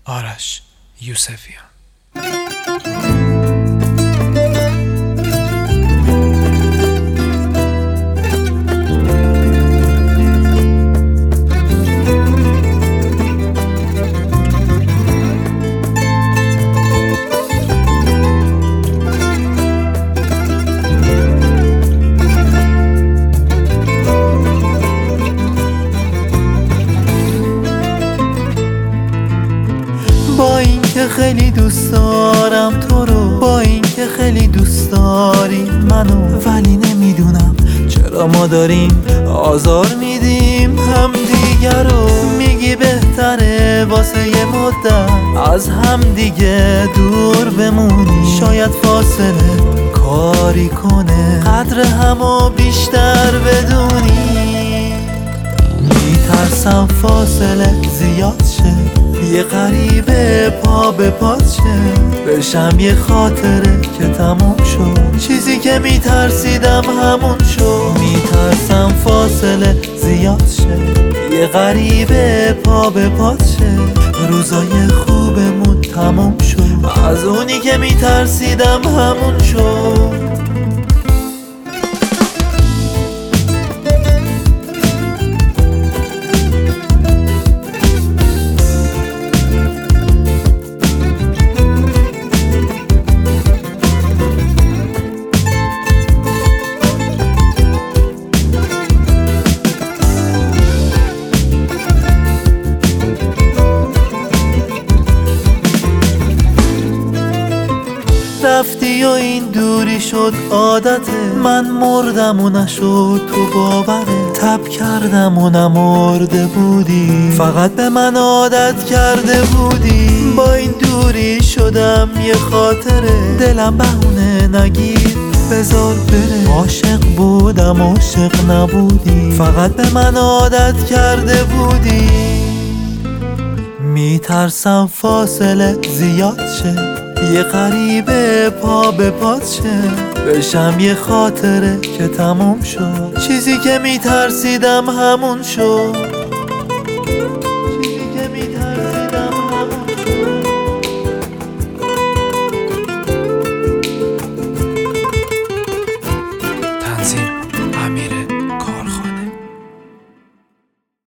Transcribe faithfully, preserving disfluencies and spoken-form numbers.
آرش یوسفیان. با اینکه خیلی دوست دارم تو رو، با اینکه خیلی دوست داری منو، ولی نمیدونم چرا ما داریم آزار میدیم هم دیگه رو. میگی بهتره واسه یه مدت از هم دیگه دور بمونی، شاید فاصله کاری کنه قدر همو بیشتر بدونی. میترسم فاصله زیاد شه، یه غریبه پا به پات شه، بشم یه خاطره که تموم شد، چیزی که میترسیدم همون شد. میترسم فاصله زیاد شه، یه غریبه پا به پات شه، روزای خوبمون تموم شد، از اونی که میترسیدم همون شد. رفتی و این دوری شد عادته، من مردم و نشد تو باوره، تب کردم و نمرده بودی، فقط به من عادت کرده بودی. با این دوری شدم یه خاطره، دلم بهونه نگیر بذار بره، عاشق بودم عاشق نبودی، فقط به من عادت کرده بودی. میترسم فاصله زیاد شه، یه غریبه پا به پات شه، بشم یه خاطره که تموم شد، چیزی که میترسیدم همون شد.